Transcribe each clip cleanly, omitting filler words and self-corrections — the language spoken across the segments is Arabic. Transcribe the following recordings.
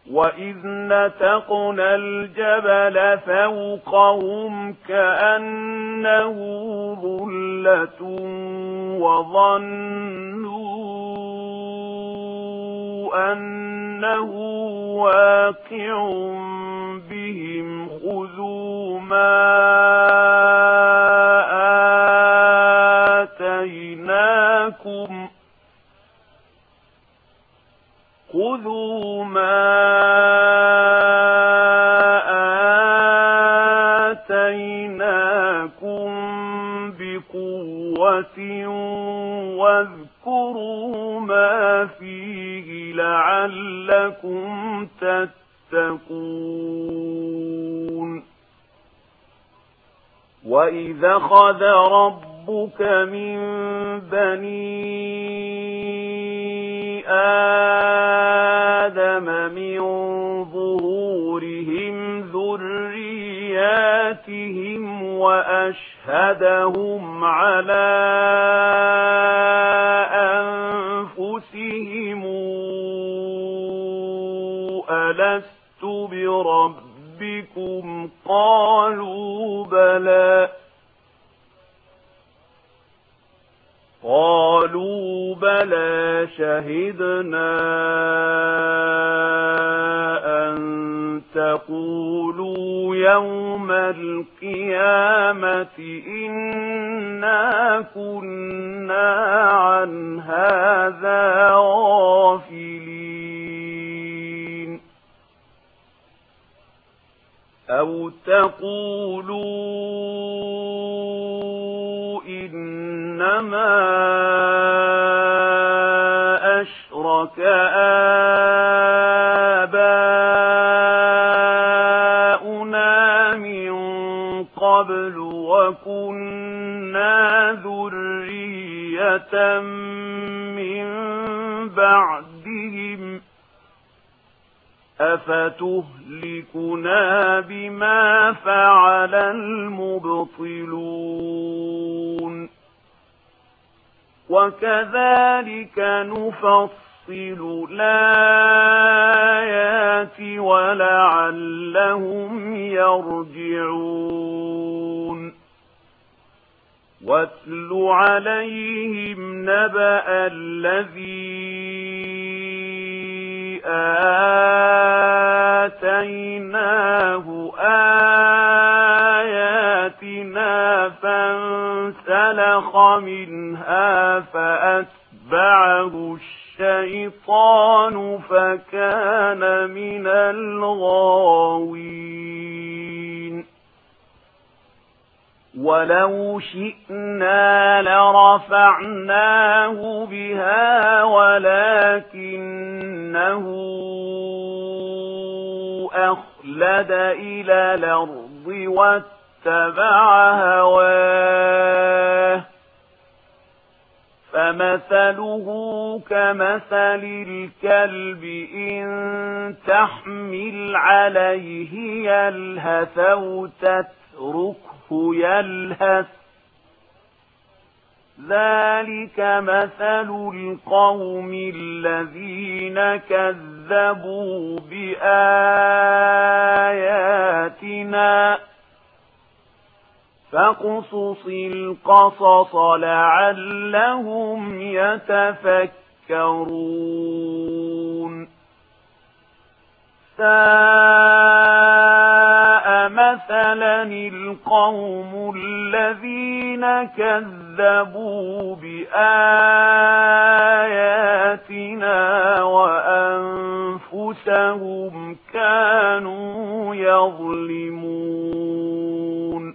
وَإِذْ نَتَقْنَا الْجَبَلَ فَوْقَهُمْ كَأَنَّهُ ظُلَّةٌ وَظَنُّوا أَنَّهُ وَاقِعٌ بِهِمْ خُذُوا مَا آتَيْنَاكُمْ بِقُوَّةٍ وَاذْكُرُوا مَا فِيهِ لَعَلَّكُمْ تَتَّقُونَ وَإِذْ أَخَذَ رَبُّكَ مِنْ بَنِي آدَمَ مِنْ ظُهُورِهِمْ ذُرِّيَّاتِهِمْ وَأَشْهَدَهُمْ عَلَى أَنفُسِهِمْ أَلَسْتُ بِرَبِّكُمْ قَالُوا بَلَى شَهِدْنَا أَن تَقُولُوا يَوْمَ الْقِيَامَةِ إِنَّا كُنَّا عَنْ هَذَا غَافِلِينَ أَوْ تَقُولُوا إِنَّمَا أَشْرَكَ آبَاؤُنَا مِنْ قَبْلُ وَكُنَّا ذُرِّيَّةً مِنْ بَعْدِهِمْ أَفَتُهْلِكُنَا بِمَا فَعَلَ الْمُبْطِلُونَ وَكَذَلِكَ نُفَصِّلُ الْآيَاتِ وَلَعَلَّهُمْ يَرْجِعُونَ وَاتْلُ عَلَيْهِمْ نَبَأَ الَّذِي آتَيْنَاهُ آيَاتِنَا فَانسَلَخَ مِنْهَا فَأَتْبَعَهُ الشَّيْطَانُ فَكَانَ مِنَ الْغَاوِينَ وَلَوْ شِئْنَا لَرَفَعْنَاهُ بِهَا وَلَكِنَّهُ أَخْلَدَ إِلَى الْأَرْضِ وَاتَّبَعَ هَوَاهُ فَمَثَلُهُ كَمَثَلِ الْكَلْبِ إِنْ تَحْمِلْ عَلَيْهِ يَلْهَثْ أَوْ تَتْرُكْهُ يَلْهَث ذَلِكَ مَثَلُ الْقَوْمِ الَّذِينَ كَذَّبُوا بِآيَاتِنَا فَاقْصُصِ الْقَصَصَ لَعَلَّهُمْ يَتَفَكَّرُونَ سَاءَ مَثَلًا الْقَوْمُ الَّذِينَ كَذَّبُوا بِآيَاتِنَا وَأَنفُسَهُمْ كَانُوا يَظْلِمُونَ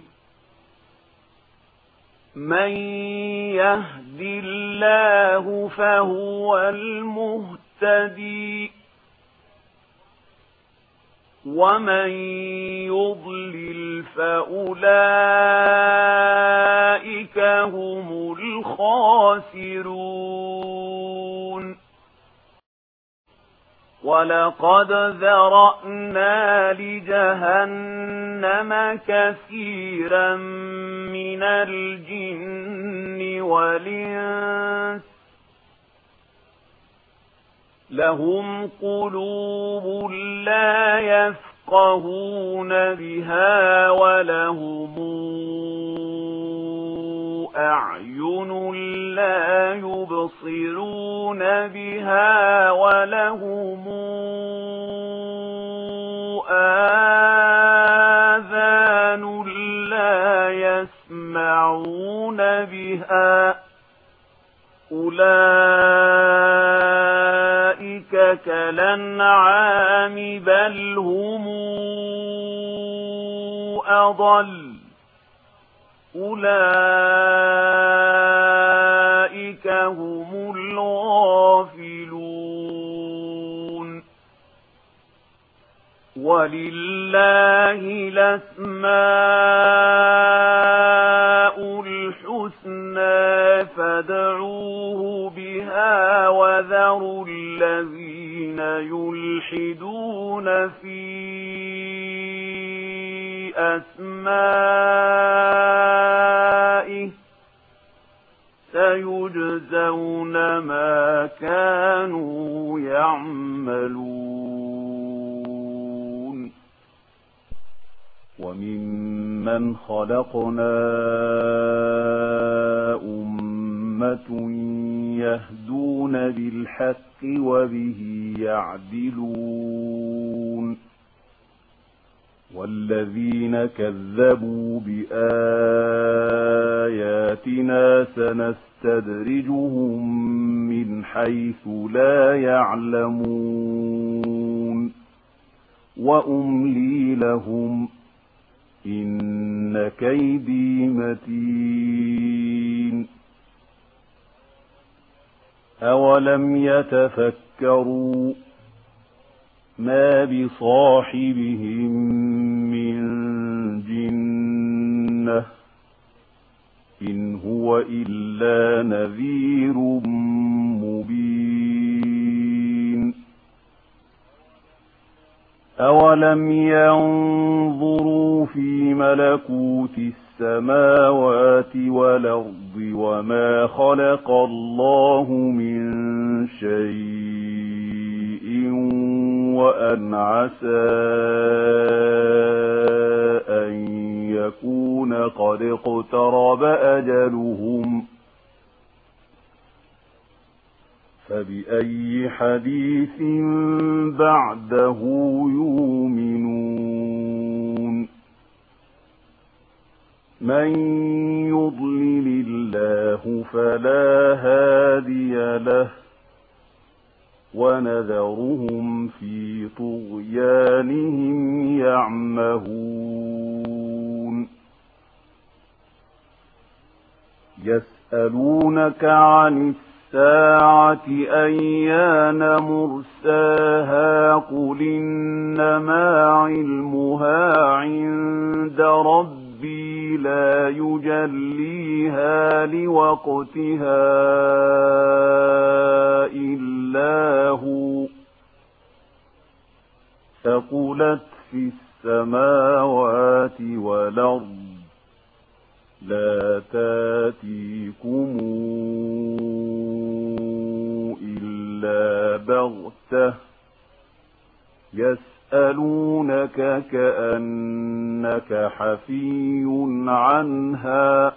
مَن يَهْدِ اللَّهُ فَهُوَ الْمُهْتَدِي وَمَن يُضْلِلْ فَأُولَئِكَ هُمُ الْخَاسِرُونَ وَلَقَدْ ذَرَأْنَا لِجَهَنَّمَ كَثِيرًا مِنَ الْجِنِّ وَالْإِنسِ لهم قلوب لا يفقهون بها ولهم أعين لا يبصرون بها ولهم آذان لا يسمعون بها أولئك كالأنعام بل هم أضل أولئك هم الغافلون ولله الأسماء الحسنى فادعوه بها وذروا الذين يلحدون في أسمائه سيجزون ما كانوا يعملون وممن خلقنا أمة يهدون بالحق وبه يعدلون والذين كذبوا بآياتنا سنستدرجهم من حيث لا يعلمون وأملي لهم إن كيدي متين أولم يتفكروا ما بصاحبهم من جنة إن هو إلا نذير مبين أولم ينظروا في ملكوت السماوات والأرض وما خلق الله من شيء وأن عسى أن يكون قد اقترب أجلهم فبأي حديث بعده يؤمنون من يضلل الله فلا هادي له ونذرهم في طغيانهم يعمهون يسألونك عن الساعة أيان مرساها قل إنما علمها عند ربي لا يجليها لوقتها إلا هو ثقلت في السماوات والأرض لا تاتيكم إلا بغتة يسألونك كأنك حفي عنها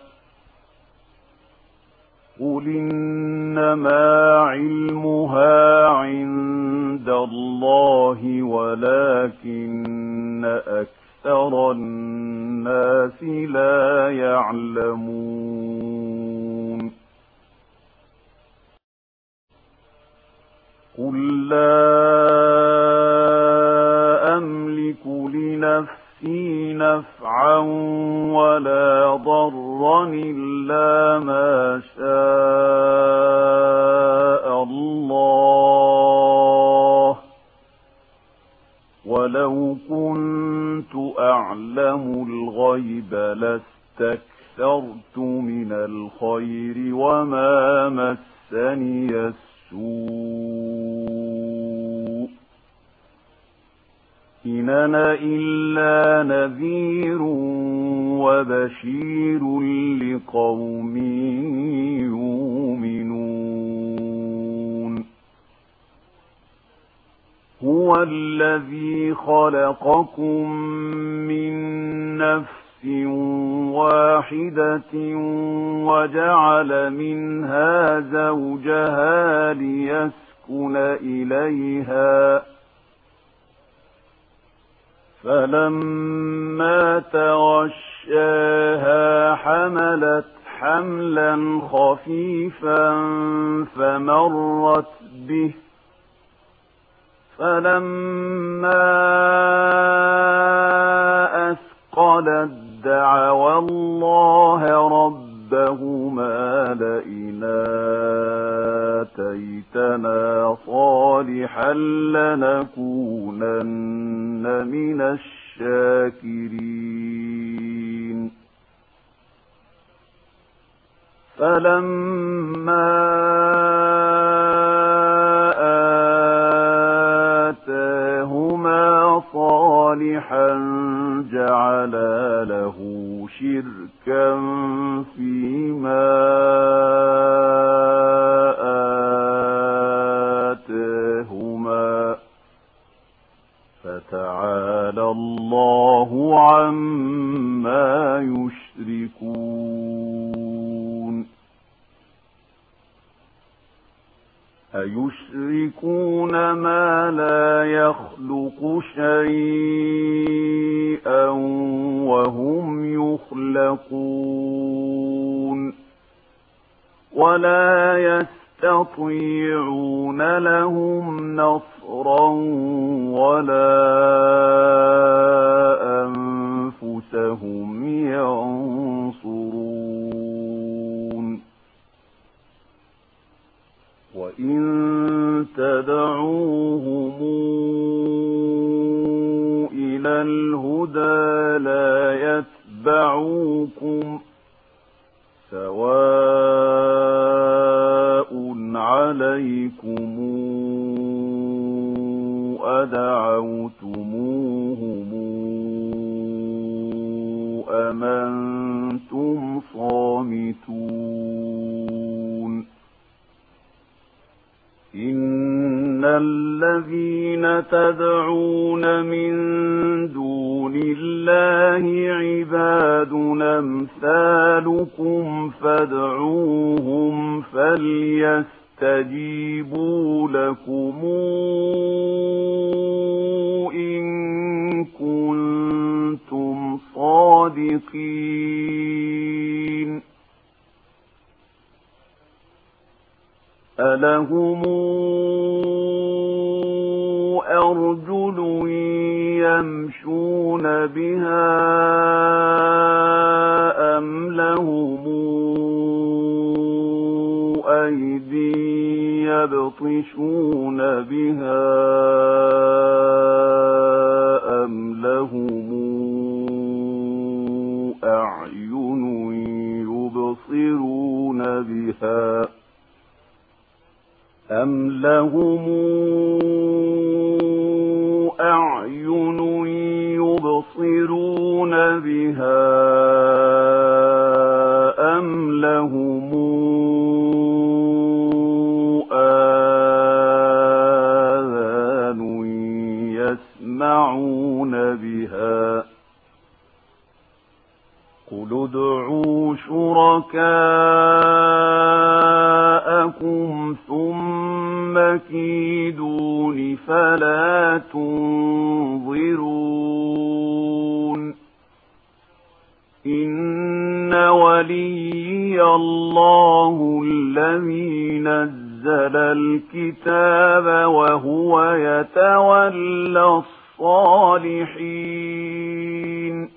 قل إنما علمها عند الله ولكن أكثر الناس لا يعلمون قل لا أملك لنفسي نفعا ولا ضرا إلا ما شاء الله ولو كنت أعلم الغيب لاستكثرت من الخير وما مسني السوء إن أنا إلا نذير وبشير لقوم يؤمنون هو الذي خلقكم من نفس واحدة وجعل منها زوجها ليسكن إليها فلما تغشاها حملت حملا خفيفا فمرت به فلما أثقلت دعوا الله ربهما لئن آتيتنا صالحا لنكونن من الشاكرين فلما آتاهما صالحا جعلا له شركا فيما آتاهما فتعالى الله عما يشركون أيشركون ما لا يخلق شيئا وهم يخلقون ولا يستطيعون لهم نصرا ولا أنفسهم ينصرون وإن تدعوهم إلى الهدى لا يتبعوكم سواء عليكم أدعوتموهم أم أنتم صامتون إن الذين تدعون من دون الله عباد أمثالكم فادعوهم فليستجيبوا لكم إن كنتم صادقين ألهم أرجل يمشون بها أم لهم أيدي يبطشون بها أم لهم أعين يبصرون بها أم لهم أعين يبصرون بها أم لهم آذان يسمعون بها قل ادعوا شركاءكم ثم كيدون فلا تنظرون إن وليي الله الذي نزل الكتاب وهو يتولى الصالحين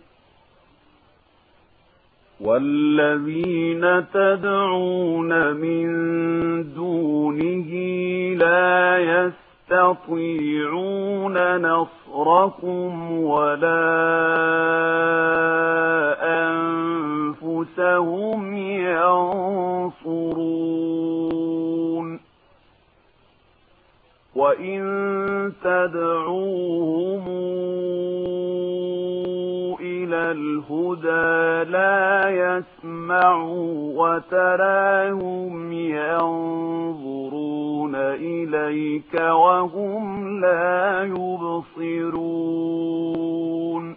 والذين تدعون من دونه لا يستطيعون نصركم ولا أنفسهم ينصرون وإن تدعوهم إلى الهدى لا يسمعوا وتراهم ينظرون إليك وهم لا يبصرون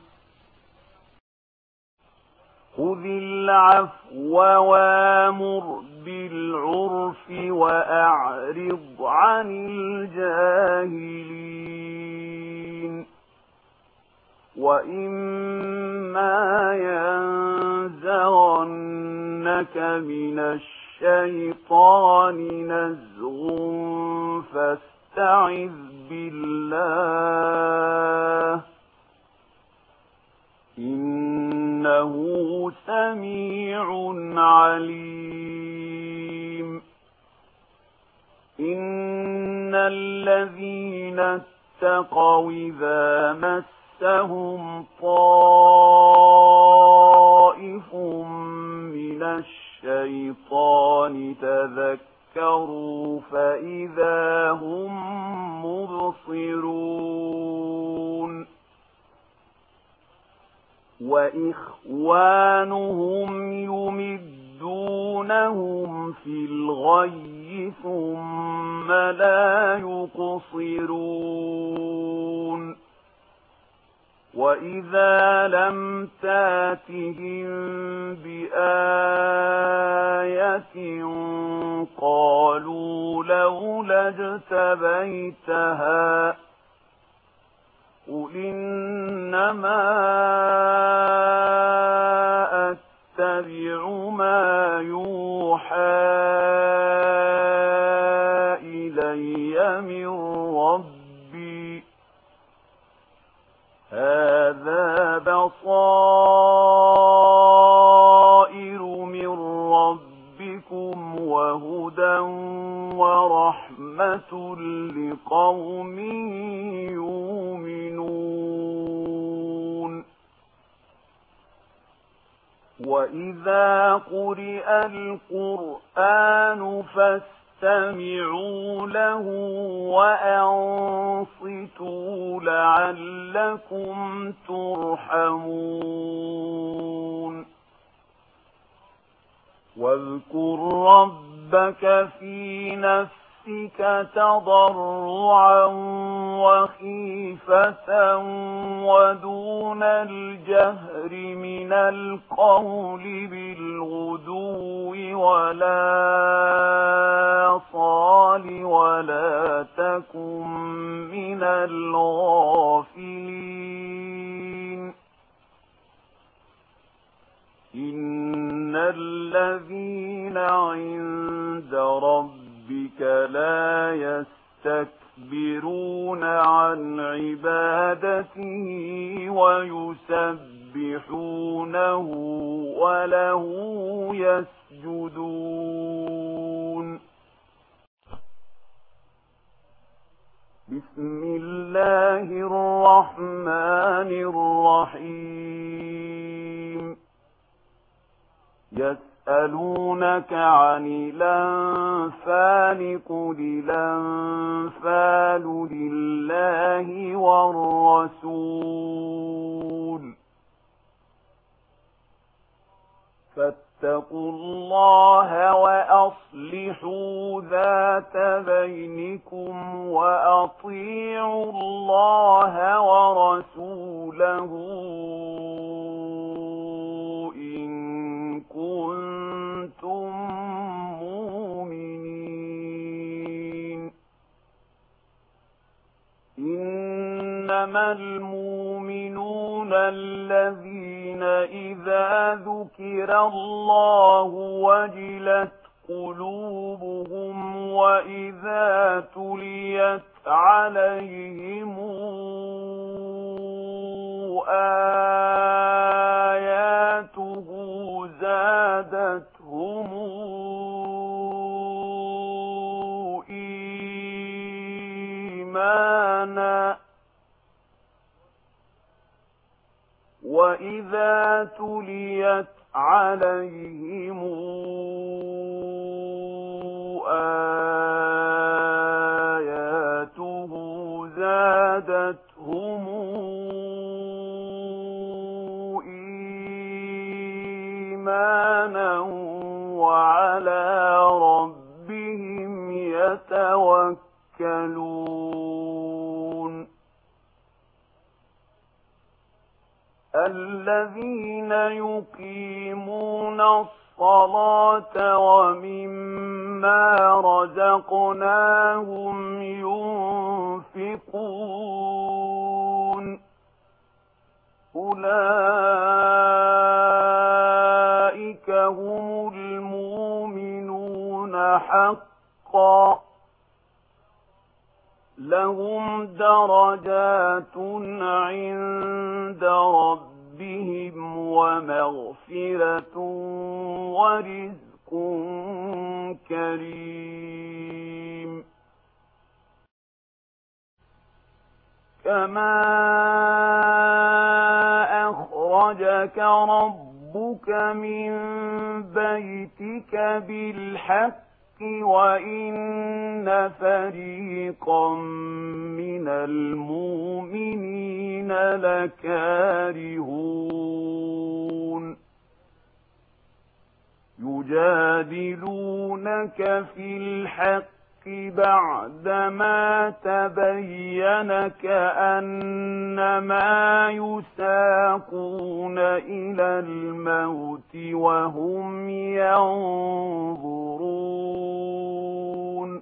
خذ العفو وامر بالعرف وأعرض عن الجاهلين وإما ينزغنك من الشيطان نزغ فاستعذ بالله إنه سميع عليم إن الذين اتقوا إذا مسهم طائف من الشيطان تذكروا فإذا هم مبصرون وإخوانهم يمدونهم في الغي ثم لا يقصرون وإذا لم تاتهم بآية قالوا لولا اجتبيتها قل إنما أتبع ما يوحى إلي من ربي هذا بصائر من ربكم وهدى ورحمة لقوم يؤمنون وإذا قرئ القرآن فاستمعوا له وأنصتوا لعلكم ترحمون واذكر ربك في نفسك تضرعا وخيفة ودون الجهر من القول بالغدو ولا صال ولا تكن من الغافلين إن الذين عند ربك لا يستكبرون عن عبادته ويسبحونه وله يسجدون بسم الله الرحمن الرحيم يسألونك عن الأنفال قل الأنفال لله والرسول فاتقوا الله وأصلحوا ذات بينكم وأطيعوا الله ورسوله إن كنتم مؤمنين إنما المؤمنون الذين إذا ذكر الله وجلت قلوبهم وإذا تليت عليهم آياته زادتهم إيمانا وإذا تليت عليهم آياته زادتهم إيمانا وعلى ربهم يتوكلون الذين يقيمون الصلاة ومما رزقناهم ينفقون أولئك هم المؤمنون حقا لهم درجات عند ربهم ومغفرة ورزق كريم كما أخرجك ربك من بيتك بالحق وإن فريقا من المؤمنين لكارهون يجادلونك في الحق بعدما تبين كأنما يساقون إلى الموت وهم ينظرون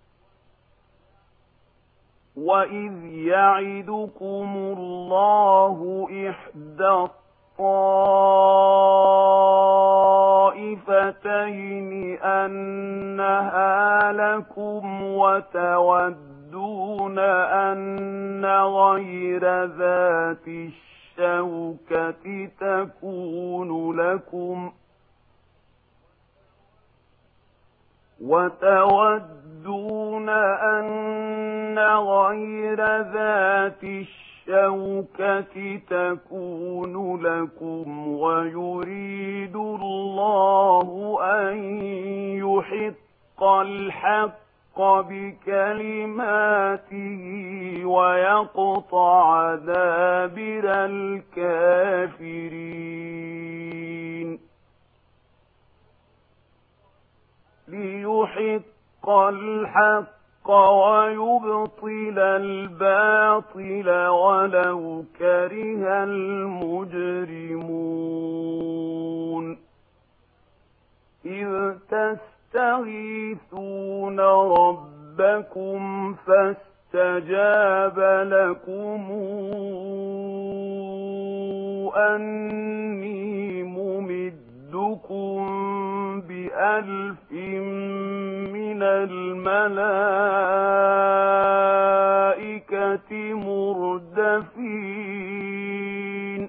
وإذ يعدكم الله إحدى الطائفتين أنها لكم وتودون أن غير ذات الشوكة تكون لكم ويريد الله أن يحق الحق بكلماته ويقطع دابر الكافرين ليحق الحق ويبطل الباطل ولو كره المجرمون إذ تستغيثون ربكم فاستجاب لكم أني ممدكم بألف من الملائكة مردفين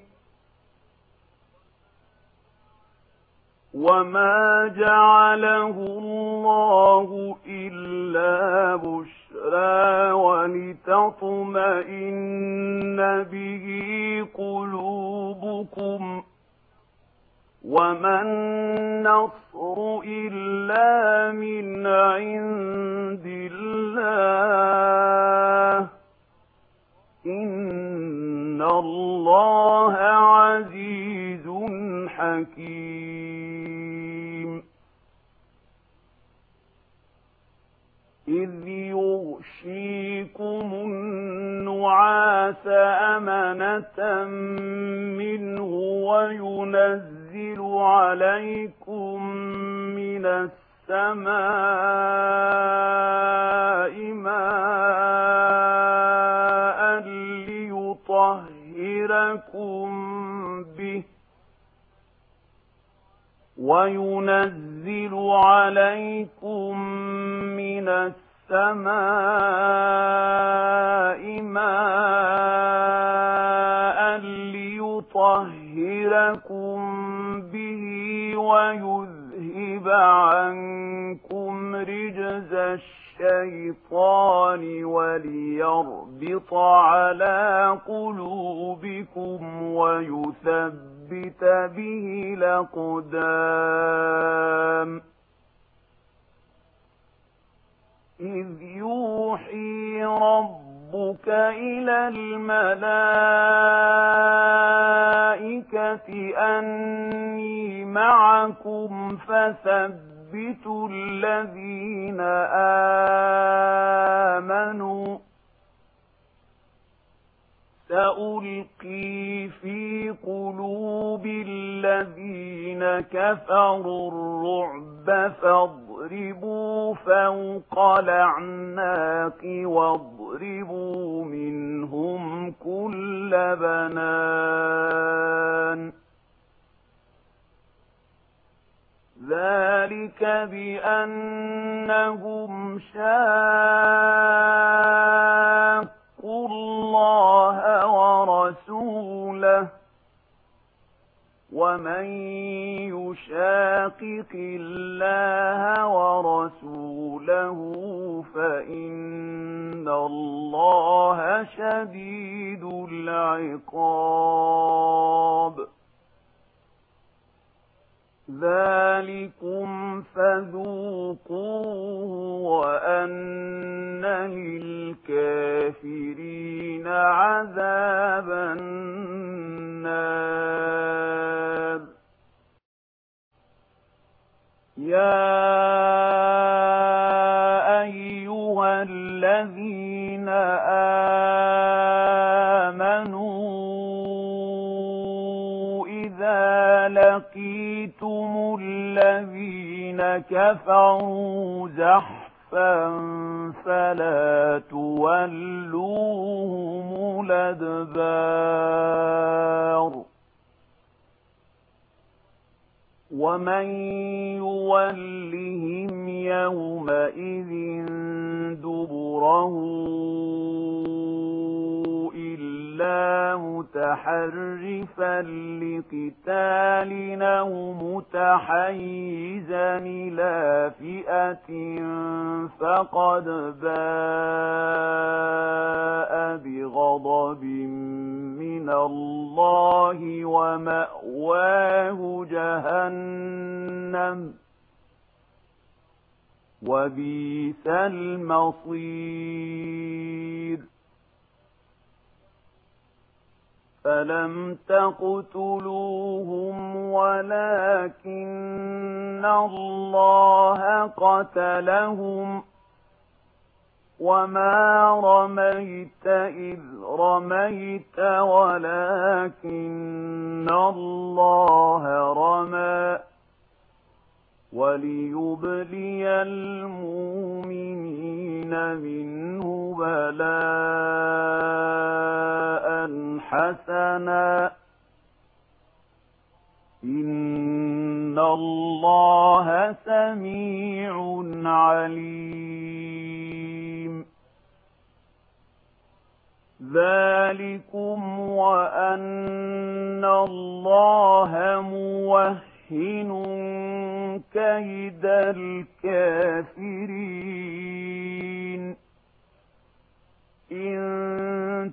وما جعله الله إلا بشرى ولتطمئن به قلوبكم وما النصر إلا من عند الله إن الله عزيز حكيم إذ يغشيكم النعاس أمنة منه وينزل عليكم من السماء ماء ليطهركم به وينزل عليكم من السماء ماء ليطهركم به ويذهب عنكم رجز الشيطان وليربط على قلوبكم ويثبت به الأقدام إذ يوحي ربك إلى الملائكة أني معكم فثبتوا الذين آمنوا سألقي في قلوب الذين كفروا الرعب فاضربوا فوق الأعناق واضربوا منهم كل بنان ذلك بأنهم شاقوا الله ورسوله ومن يشاقق الله ورسوله فإن الله شديد العقاب ذلكم فذوقوه وأن للكافرين عذاب النار يا أيها الذين آمنوا إذا لقيتم الذين كفروا زحفا فلا تولوهم الأدبار ومن يولهم يومئذ دبره إلا متحرفا لقتال أو متحيزا إلى فئة فقد باء بغضب من الله ومأواه جهنم وبئس المصير فلم تقتلوهم ولكن الله قتلهم وما رميت إذ رميت ولكن الله رمى وليبلي المؤمنين منه بلاء حسنا إن الله سميع عليم ذلكم وأن الله موهن كيد الكافرين إن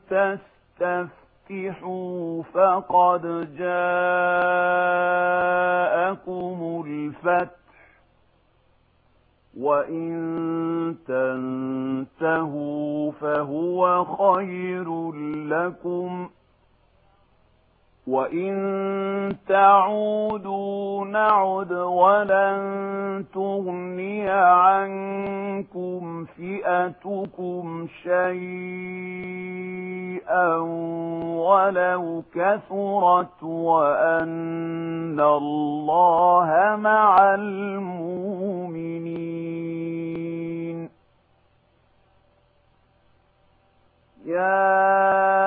تستفتحوا فقد جاءكم الفتح وإن تنتهوا فهو خير لكم وإن تعودوا نعد ولن تغني عنكم فئتكم شيئا ولو كثرت وأن الله مع المؤمنين يا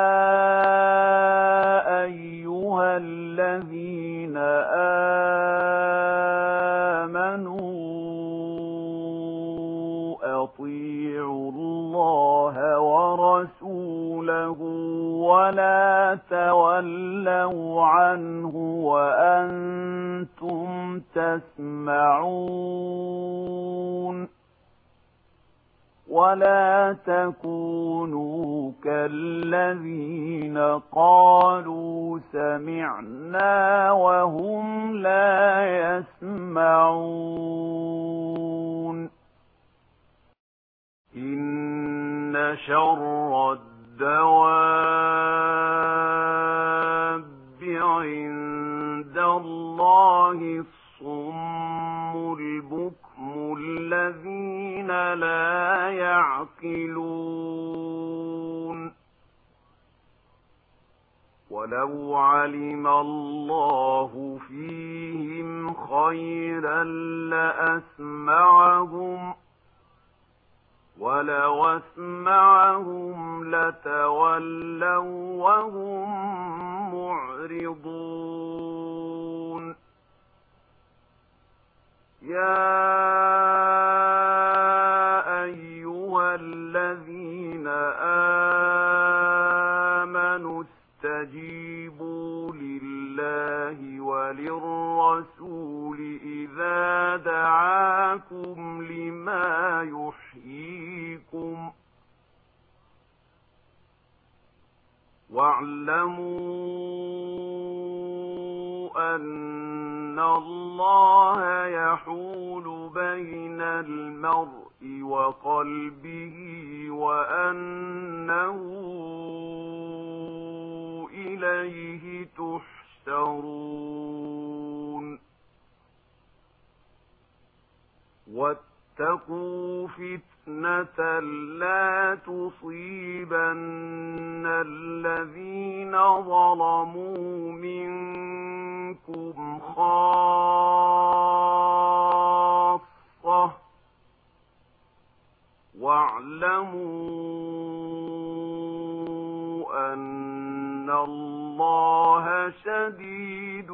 أيها الذين آمنوا أطيعوا الله ورسوله ولا تولوا عنه وأنتم تسمعون ولا تكونوا كالذين قالوا سمعنا وهم لا يسمعون إن شر الدواب عند الله الصم البكم الذين لا يعقلون ولو علم الله فيهم خيرا لأسمعهم ولو أسمعهم لتولوا وهم معرضون يا أيها الذين آمنوا استجيبوا لله وللرسول إذا دعاكم لما يحييكم واعلموا أن الله يحول بين المرء وقلبه وأنه إليه تحشرون واتقوا فتنة لا تصيبن الذين ظلموا منكم خاصة واعلموا أن الله شديد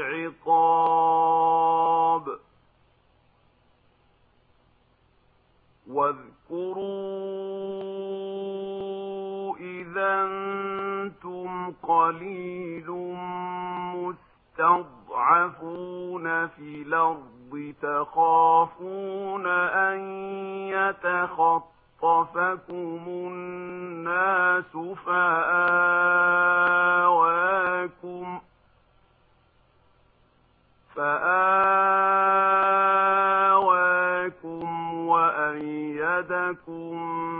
العقاب واذكروا إذا أنتم قليل مستضعفون في الأرض تخافون أن يتخطفكم الناس فآواكم وأيدكم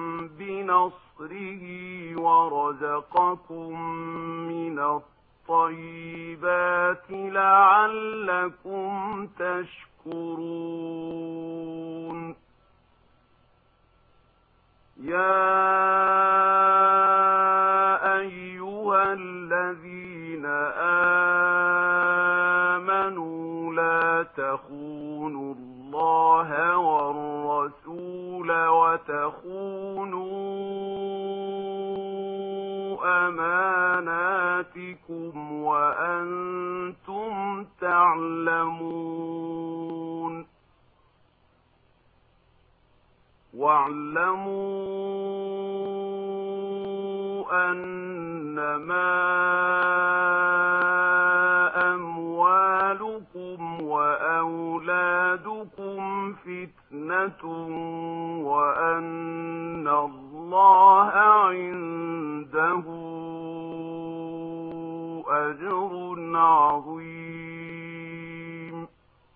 بنصره ورزقكم من الطيبات لعلكم تشكرون يا أيها الذين آمنوا لا تخونوا الله والرسول وتخونوا أماناتكم وأنتم تعلمون واعلموا أنما أموالكم وأولادكم فتنة وأن الله عنده أجر عظيم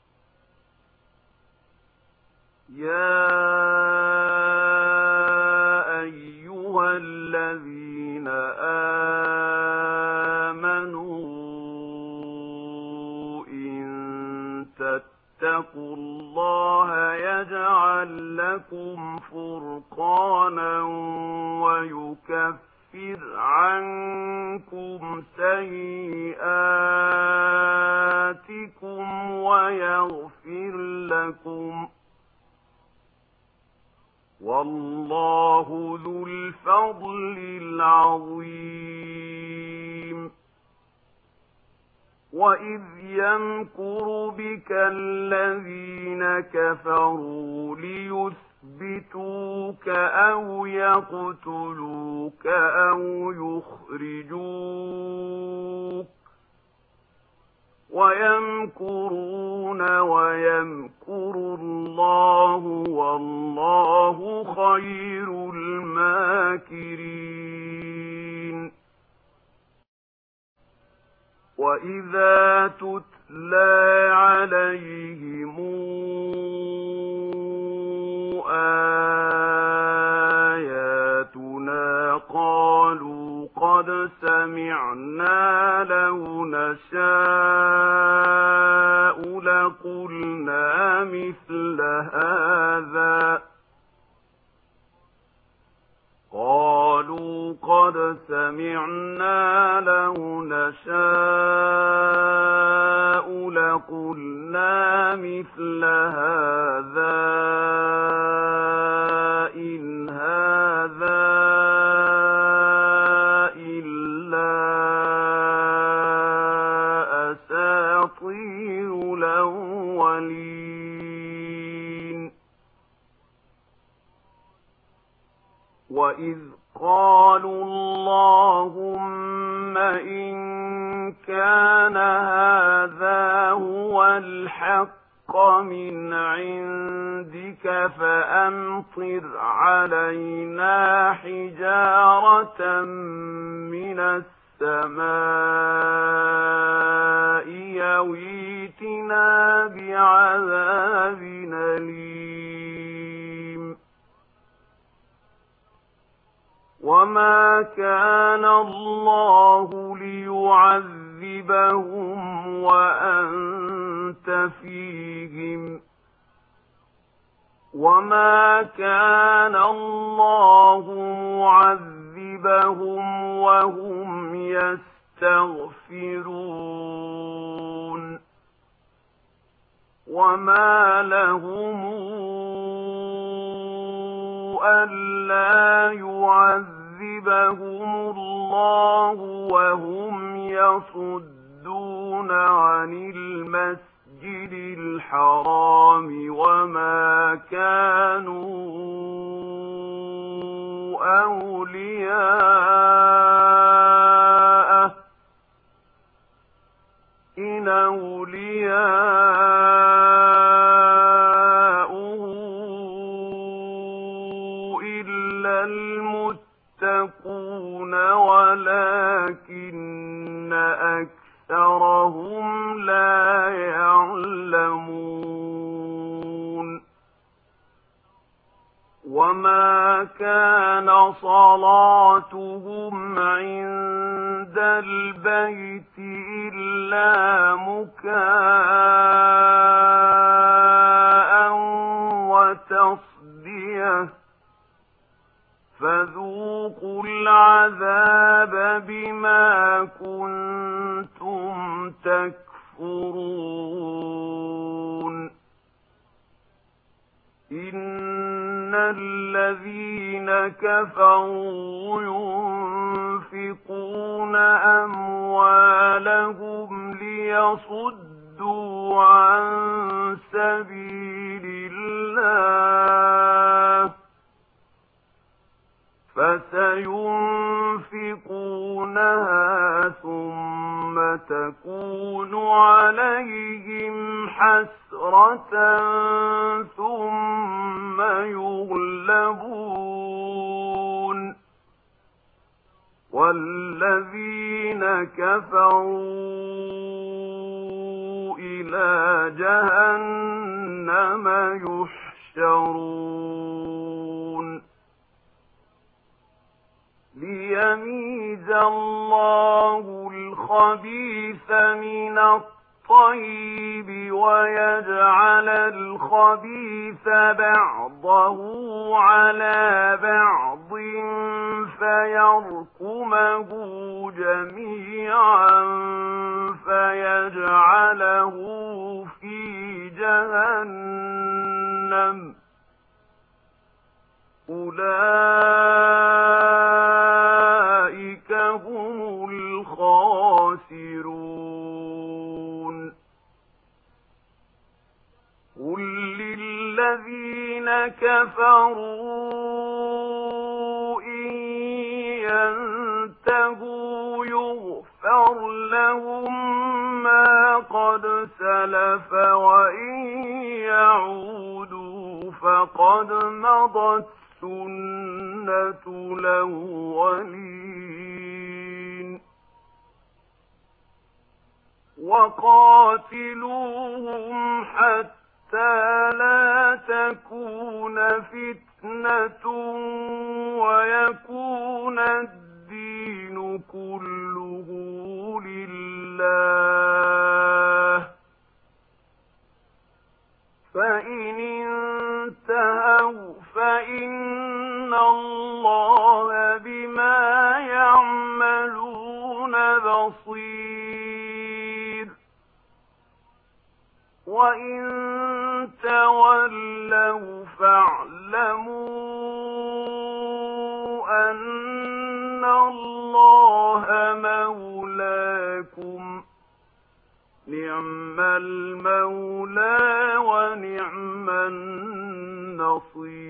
يا أيها الذين آمنوا إن تتقوا الله يجعل لكم فرقانا ويكفر عنكم سيئاتكم ويغفر لكم والله ذو الفضل العظيم وإذ يمكر بك الذين كفروا ليثبتوك أو يقتلوك أو يخرجوك ويمكرون ويمكر الله والله خير الماكرين وإذا تتلى عليهم آياتنا قالوا قد سمعنا لو نشاء لقلنا مثل هذا قالوا قد سمعنا لو نشاء نشاء لقلنا مثل هذا إن هذا إلا أساطير الأولين. وإذ قالوا اللهم إن كان هذا هو الحق من عندك فأمطر علينا حجارة من السماء يويتنا بعذاب أليم. وما كان الله ليعذبهم وأنت فيهم وما كان الله معذبهم وهم يستغفرون. وما لهم ألا يعذبهم الله وهم يصدون عن المسجد الحرام وما كانوا أولياءه إن المتقون ولكن أكثرهم لا يعلمون. وما كان صلاتهم عند البيت إلا مكاء وتصدية فذوقوا العذاب بما كنتم تكفرون. إن الذين كفروا ينفقون أموالهم ليصدوا عن سبيل الله فسينفقونها ثم تكون عليهم حسرة ثم يغلبون والذين كفروا إلى جهنم يحشرون. ليميز الله الخبيث من الطيب ويجعل الخبيث بعضه على بعض فيركمه جميعا فيجعله في جهنم أولئك هم الخاسرون. قل للذين كفروا إن ينتهوا يغفر لهم ما قد سلف وإن يعودوا فقد مضت سنة الأولين. وقاتلوهم حتى لا تكون فتنة ويكون الدين كله لله فإن انتهوا فإن الله بما يعملون بصير وإن تولوا فاعلموا أن الله مولاكم نعم المولى ونعم النصير